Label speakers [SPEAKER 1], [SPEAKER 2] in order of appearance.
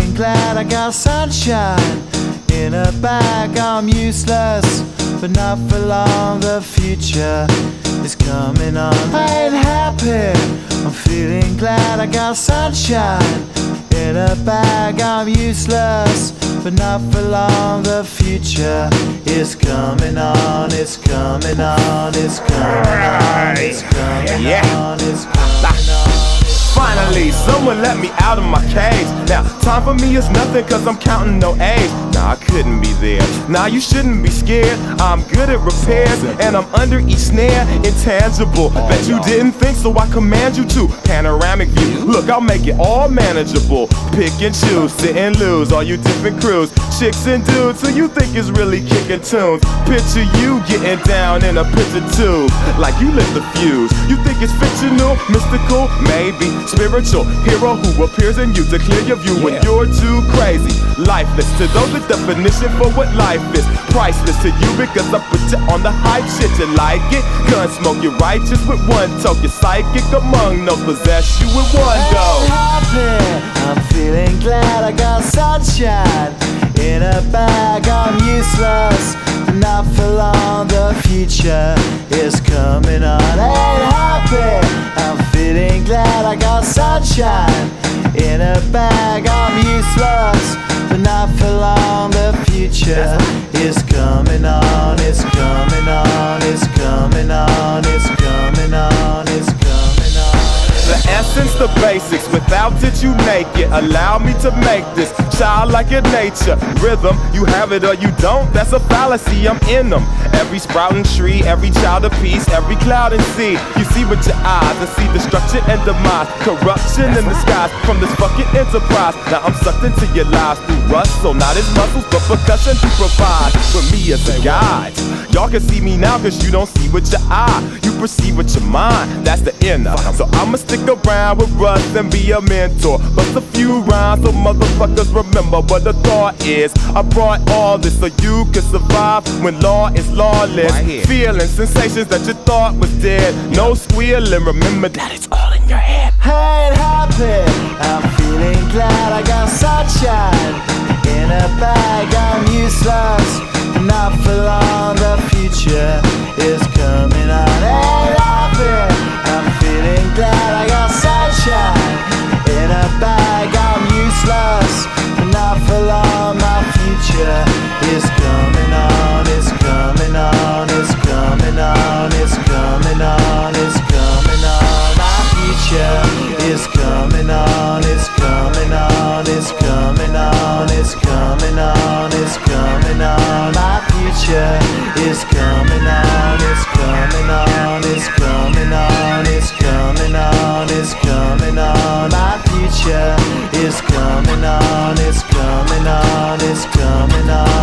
[SPEAKER 1] feeling glad I got sunshine in a bag. I'm useless, but not for long. The future is coming on. I ain't happy. I'm feeling glad I got sunshine in a bag. I'm useless, but not for long. The future is coming on. It's coming on. It's coming on. It's coming on. It's coming on.
[SPEAKER 2] Finally, someone let me out of my cage. Now, time for me is nothing cause I'm counting no A's. Nah, I couldn't be there. Nah, you shouldn't be scared. I'm good at repairs and I'm under each snare. Intangible, bet you didn't think, so I command you to. Panoramic view, look, I'll make it all manageable. Pick and choose, sit and lose, all you different crews. Chicks and dudes who you think is really kicking tunes. Picture you getting down in a picture tube, like you lit the fuse. You think it's fictional, mystical, maybe spiritual hero who appears in you to clear your view when you're too crazy. Lifeless to those, the definition for what life is. Priceless to you because I put you on the hype shit. You like it? Gun smoke, you're righteous with one toe. You're psychic among those, possess you with one go.
[SPEAKER 1] I'm feeling glad I got sunshine in a bag. I'm useless, but not for long. The future is coming on. Ain't happy. I'm feeling glad I got sunshine in a bag. I'm useless, but not for long. The future is coming on. It's coming on. It's coming on. It's coming on. It's coming on.
[SPEAKER 2] The essence, the basics, without it you naked. Allow me to make this childlike in nature. Rhythm, you have it or you don't, that's a fallacy, I'm in them. Every sprouting tree, every child of peace, every cloud and sea. You see with your eyes and see destruction and demise. Corruption in the skies from this fucking enterprise. Now I'm sucked into your lives through rust, so not as muscles but percussion to provide for me as a guide. Y'all can see me now cause you don't see with your eye. You perceive with your mind, that's the inner. So I'ma stick around with Russ and be a mentor. Bust a few rhymes so motherfuckers remember what the thought is. I brought all this so you can survive when law is lawless. Feeling sensations that you thought was dead. No squealing, remember that it's all in your head.
[SPEAKER 1] I ain't happy. I'm feeling glad I got sunshine in a bag. I'm useless, not for long. The future is coming on. Ain't happy. I'm feeling glad I got sunshine in a bag. I'm useless, not for long. My future is coming on. It's coming on. It's coming on. It's coming on. It's coming on. My future is coming on. It's coming on. It's coming on. It's coming on. It's coming on. My future is coming on. It's coming on. It's coming on. It's coming on. It's coming on. My future is coming on. It's coming on. It's coming on.